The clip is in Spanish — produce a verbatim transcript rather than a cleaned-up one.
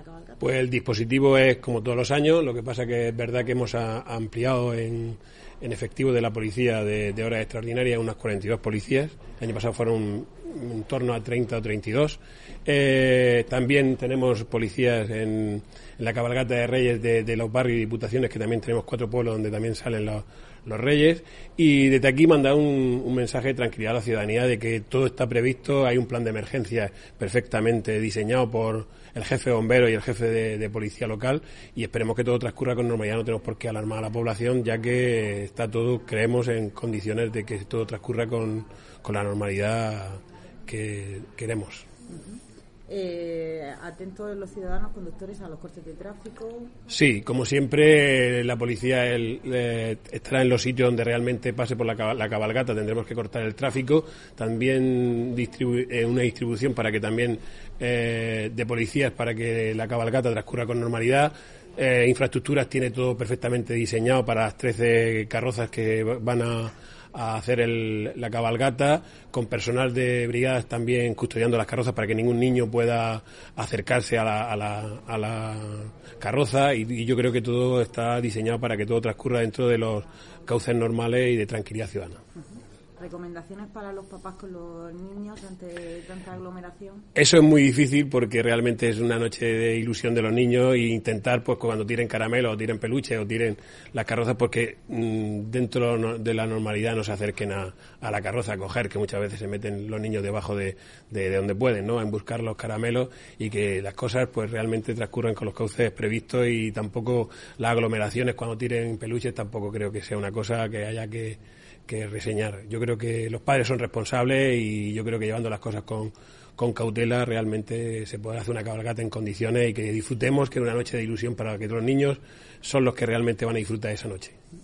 la cabalgata? Pues el dispositivo es como todos los años, lo que pasa que es verdad que hemos a, ampliado en, en efectivo de la policía de, de horas extraordinarias unas cuarenta y dos policías. El año pasado fueron en torno a treinta o treinta y dos. Eh, también tenemos policías en, en la cabalgata de Reyes de, de los barrios y diputaciones, que también tenemos cuatro pueblos donde también salen los, los Reyes. Y desde aquí mandar un, un mensaje de tranquilidad a la ciudadanía de que todo está previsto, hay un plan de emergencia perfectamente diseñado por el jefe de bomberos y el jefe de, de policía local, y esperemos que todo transcurra con normalidad. No tenemos por qué alarmar a la población, ya que está todo, creemos, en condiciones de que todo transcurra con, con la normalidad que queremos. Uh-huh. Eh, atentos los ciudadanos conductores a los cortes de tráfico. Sí, como siempre, la policía el, eh, estará en los sitios donde realmente pase por la, la cabalgata. Tendremos que cortar el tráfico. También distribu- eh, una distribución para que también eh, de policías para que la cabalgata transcurra con normalidad. Eh, infraestructuras tiene todo perfectamente diseñado para las trece carrozas que van a a hacer el, la cabalgata, con personal de brigadas también custodiando las carrozas para que ningún niño pueda acercarse a la, a la, a la carroza, y, y yo creo que todo está diseñado para que todo transcurra dentro de los cauces normales y de tranquilidad ciudadana. Uh-huh. ¿Recomendaciones para los papás con los niños ante tanta aglomeración? Eso es muy difícil porque realmente es una noche de ilusión de los niños, e intentar, pues cuando tiren caramelos o tiren peluches o tiren las carrozas, porque mmm, dentro de la normalidad no se acerquen a, a la carroza a coger, que muchas veces se meten los niños debajo de, de, de donde pueden, ¿no?, en buscar los caramelos, y que las cosas pues realmente transcurran con los cauces previstos, y tampoco las aglomeraciones cuando tiren peluches tampoco creo que sea una cosa que haya que que reseñar. Yo creo que los padres son responsables, y yo creo que llevando las cosas con, con cautela realmente se puede hacer una cabalgata en condiciones, y que disfrutemos, que es una noche de ilusión para que los niños son los que realmente van a disfrutar esa noche.